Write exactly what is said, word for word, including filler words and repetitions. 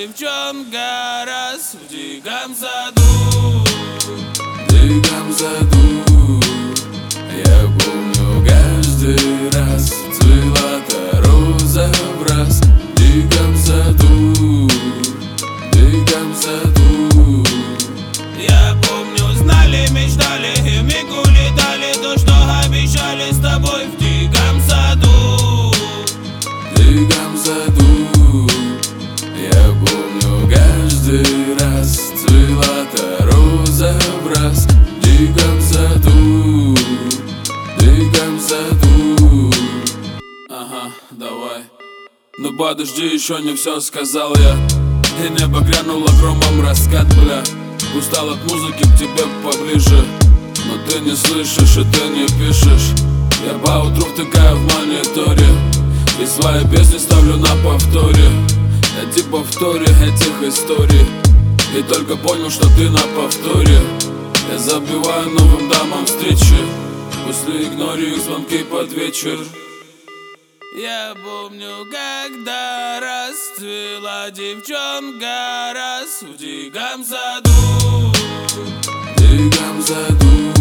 девчонка раз в диком саду. В диком саду я помню каждый раз цвела та роза враз. В диком саду, в диком саду. Я помню, знали, мечтали и вмиг улетали то, что обещали с тобой в диком саду. В диком саду я помню каждый раз цвела та роза враз. В диком саду, в диком саду. Ага, давай. Ну подожди, еще не все сказал я. И небо грянуло громом раскат, бля. Устал от музыки, к тебе поближе, но ты не слышишь и ты не пишешь. Я поутру втыкаю в мониторе и свои песни ставлю на повторе. Я типа в повторе этих историй и только понял, что ты на повторе. Я забиваю новым дамам встречи, после игнорю их звонки под вечер. Я помню, когда расцвела девчонка раз в диком саду. В диком саду